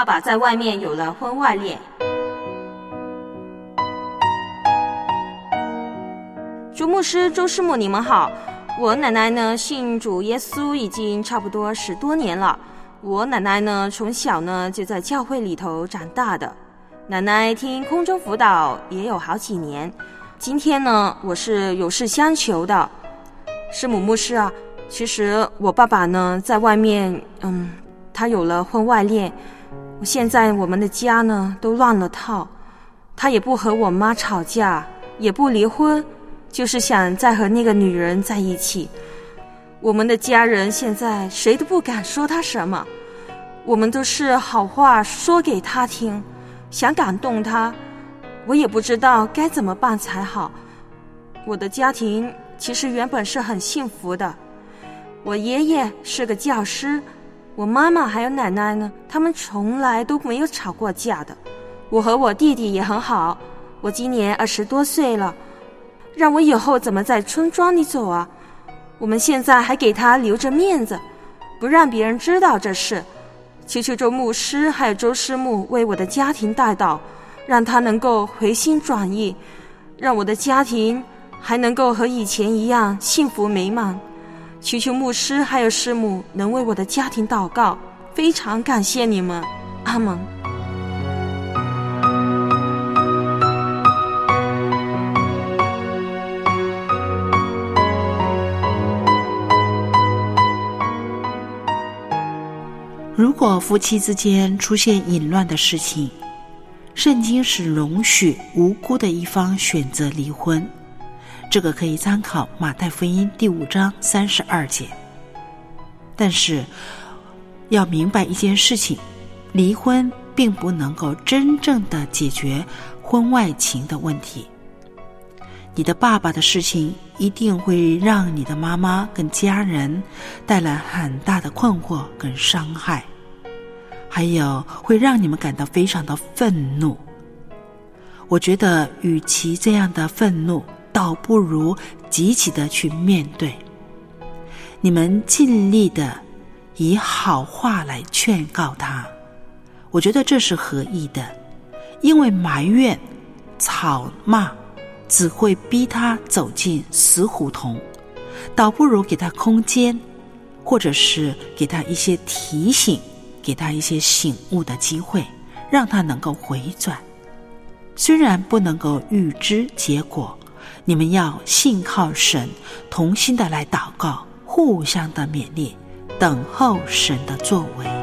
爸爸在外面有了婚外恋。周牧师、周师母，你们好。我奶奶呢信主耶稣已经差不多10多年了。我奶奶呢从小呢就在教会里头长大的。奶奶听空中辅导也有好几年。今天呢我是有事相求的。师母牧师啊，其实我爸爸呢在外面他有了婚外恋。现在我们的家呢都乱了套。他也不和我妈吵架，也不离婚，就是想再和那个女人在一起。我们的家人现在谁都不敢说他什么，我们都是好话说给他听，想感动他，我也不知道该怎么办才好。我的家庭其实原本是很幸福的，我爷爷是个教师，我妈妈还有奶奶呢，他们从来都没有吵过架的。我和我弟弟也很好，我今年20多岁了，让我以后怎么在村庄里走啊？我们现在还给他留着面子，不让别人知道这事。求求周牧师还有周师母为我的家庭代祷，让他能够回心转意，让我的家庭还能够和以前一样幸福美满。求求牧师还有师母能为我的家庭祷告，非常感谢你们，阿们。 如果夫妻之间出现淫乱的事情，圣经是容许无辜的一方选择离婚，这个可以参考马太福音第5章32节。但是要明白一件事情，离婚并不能够真正的解决婚外情的问题。你的爸爸的事情一定会让你的妈妈跟家人带来很大的困惑跟伤害，还有会让你们感到非常的愤怒。我觉得与其这样的愤怒，倒不如积极的去面对。你们尽力的以好话来劝告他，我觉得这是合意的，因为埋怨、吵骂只会逼他走进死胡同，倒不如给他空间，或者是给他一些提醒，给他一些醒悟的机会，让他能够回转。虽然不能够预知结果，你们要信靠神，同心的来祷告，互相的勉励，等候神的作为。